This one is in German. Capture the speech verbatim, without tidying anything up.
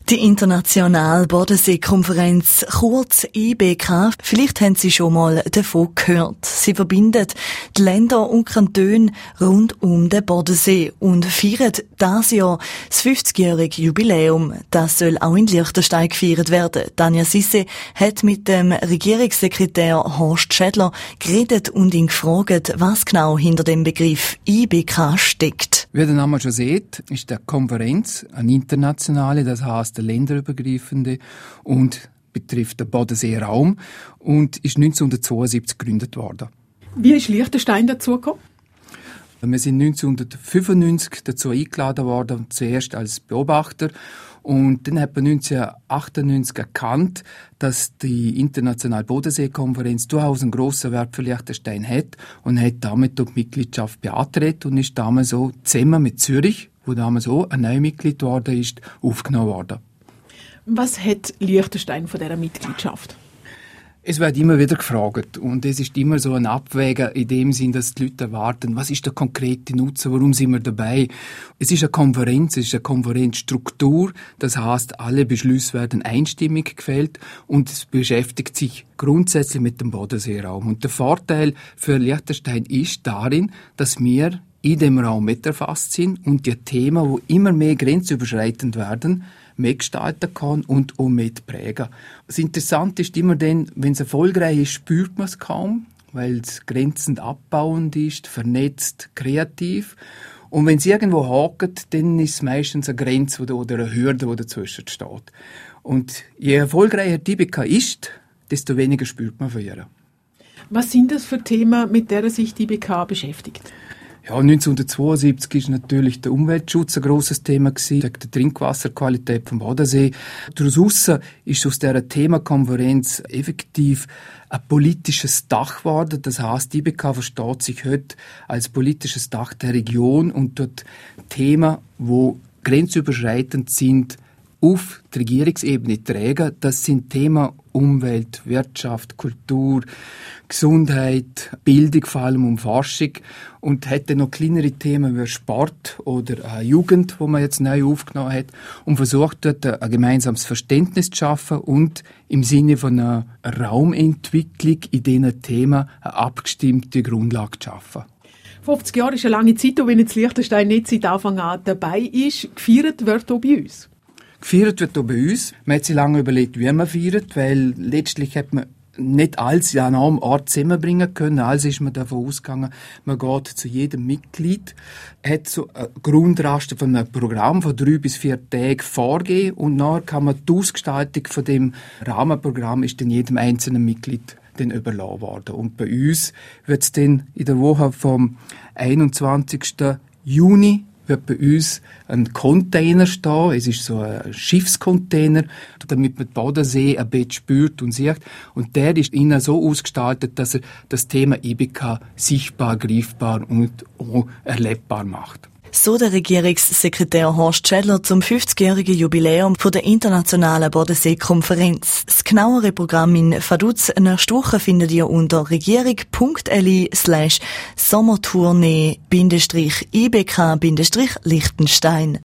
Die Internationale Bodensee-Konferenz, kurz I B K, vielleicht haben Sie schon mal davon gehört. Sie verbindet die Länder und Kantone rund um den Bodensee und feiert dieses Jahr das fünfzigjährige Jubiläum. Das soll auch in Liechtenstein gefeiert werden. Tanja Sisse hat mit dem Regierungssekretär Horst Schädler geredet und ihn gefragt, was genau hinter dem Begriff I B K steckt. Wie der Name schon sieht, ist die Konferenz eine internationale, das heisst eine länderübergreifende und betrifft den Bodenseeraum und ist neunzehnhundertzweiundsiebzig gegründet worden. Wie ist Liechtenstein dazugekommen? Wir sind neunzehnhundertfünfundneunzig dazu eingeladen worden, zuerst als Beobachter. Und dann hat man neunzehnhundertachtundneunzig erkannt, dass die Internationale Bodensee-Konferenz durchaus einen grossen Wert für Liechtenstein hat und hat damit die Mitgliedschaft beantragt und ist damals so zusammen mit Zürich, wo damals auch ein neues Mitglied worden ist, aufgenommen worden. Was hat Liechtenstein von dieser Mitgliedschaft? Es wird immer wieder gefragt und es ist immer so ein Abwägen in dem Sinn, dass die Leute erwarten, was ist der konkrete Nutzen, warum sind wir dabei? Es ist eine Konferenz, es ist eine Konferenzstruktur, das heißt, alle Beschlüsse werden einstimmig gefällt und es beschäftigt sich grundsätzlich mit dem Bodenseeraum. Und der Vorteil für Liechtenstein ist darin, dass wir in dem Raum mit erfasst sind und die Themen, die immer mehr grenzüberschreitend werden, mitgestalten kann und auch mitprägen. Das Interessante ist immer dann, wenn es erfolgreich ist, spürt man es kaum, weil es grenzend abbauend ist, vernetzt, kreativ. Und wenn es irgendwo hakt, dann ist es meistens eine Grenze oder eine Hürde, die dazwischen steht. Und je erfolgreicher die I B K ist, desto weniger spürt man von ihr. Was sind das für Themen, mit denen sich die I B K beschäftigt? Ja, neunzehnhundertzweiundsiebzig ist natürlich der Umweltschutz ein grosses Thema gewesen, wegen der Trinkwasserqualität vom Bodensee. Daraus ist aus dieser Themakonferenz effektiv ein politisches Dach geworden. Das heisst, die I B K versteht sich heute als politisches Dach der Region und dort Themen, die grenzüberschreitend sind, auf die Regierungsebene tragen. Das sind Themen Umwelt, Wirtschaft, Kultur, Gesundheit, Bildung, vor allem um Forschung. Und hätte noch kleinere Themen wie Sport oder Jugend, wo man jetzt neu aufgenommen hat, und versucht dort ein gemeinsames Verständnis zu schaffen und im Sinne von einer Raumentwicklung in diesen Themen eine abgestimmte Grundlage zu schaffen. fünfzig Jahre ist eine lange Zeit, und wenn jetzt Liechtenstein nicht seit Anfang an dabei ist, gefeiert wird auch bei uns. Gefeiert wird auch bei uns. Man hat sich lange überlegt, wie man feiert, weil letztlich hat man nicht alles an einem Ort zusammenbringen können. Also ist man davon ausgegangen, man geht zu jedem Mitglied, hat so ein Grundraster von einem Programm von drei bis vier Tagen vorgegeben und nachher kann man die Ausgestaltung von dem Rahmenprogramm ist dann jedem einzelnen Mitglied dann überlassen worden. Und bei uns wird es dann in der Woche vom einundzwanzigsten Juni wird bei uns ein Container stehen. Es ist so ein Schiffscontainer, damit man den Bodensee ein bisschen spürt und sieht. Und der ist innen so ausgestaltet, dass er das Thema I B K sichtbar, greifbar und auch erlebbar macht. So der Regierungssekretär Horst Schädler zum fünfzigjährigen Jubiläum von der Internationalen Bodensee-Konferenz. Das genauere Programm in Vaduz nächste Woche findet ihr unter regierung.li slash Sommertournee I B K Liechtenstein.